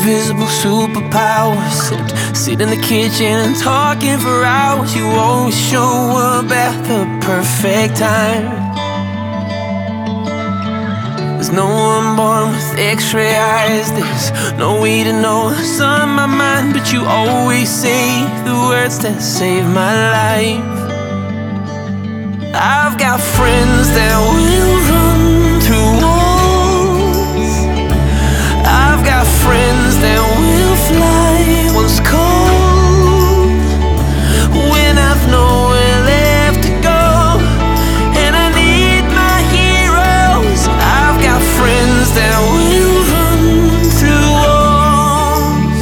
invisible superpowers. Sit in the kitchen and talking for hours. You always show up at the perfect time. There's no one born with x-ray eyes. There's no way to know what's on my mind, but you always say the words that save my life. I've got friends that will run through walls. I've got friends that will fly once cold, when I've nowhere left to go and I need my heroes. I've got friends that will run through walls.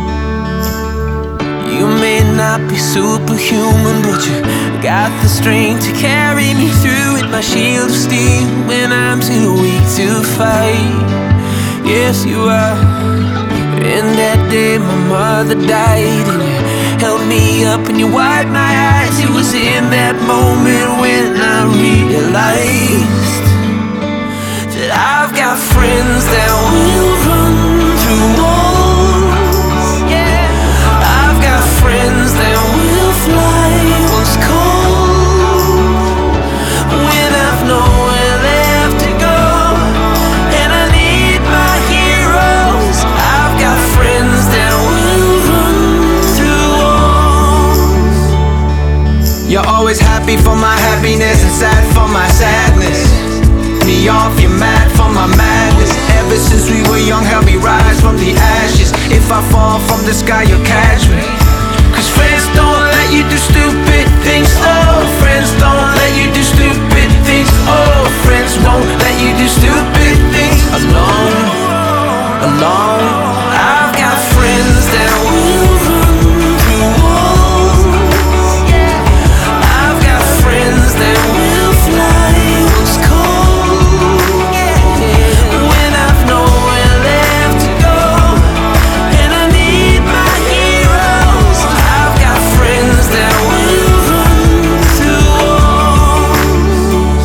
You may not be superhuman, but you got the strength to carry me through it. My shield of steel when I'm too weak to fight. Yes, you are. In that day my mother died, and you held me up and you wiped my eyes. It was in that moment when I realized that I've got friends that will run through walls. Yeah, I've got friends that will fly once cold, when I've nowhere left to go and I need my heroes. I've got friends that will run through walls. You're always happy for my happiness and sad for my sadness. Me off, you're mad for my madness. Ever since we were young, help me rise from the ashes. If I fall from the sky, you'll catch me. Cause friends don't let you do stupid things. Oh, friends don't let you do stupid things. Oh, friends won't let you do stupid things alone, alone. I've got friends that will run through walls. I've got friends that will fly once cold, when I've nowhere left to go and I need my heroes. I've got friends that will run through walls.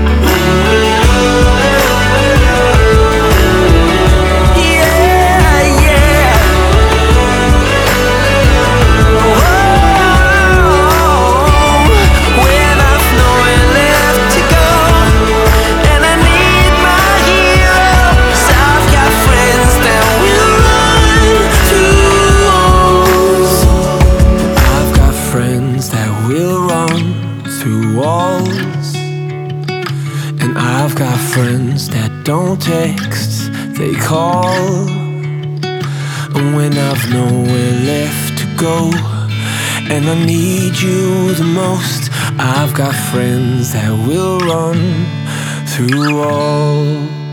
Yeah, yeah. When I've nowhere left to go and I need my heroes. I've got friends that will run through walls. I've got friends that will run through walls. And I've got friends that don't text, they call. And when I've nowhere left to go and I need you the most, I've got friends that will run through walls.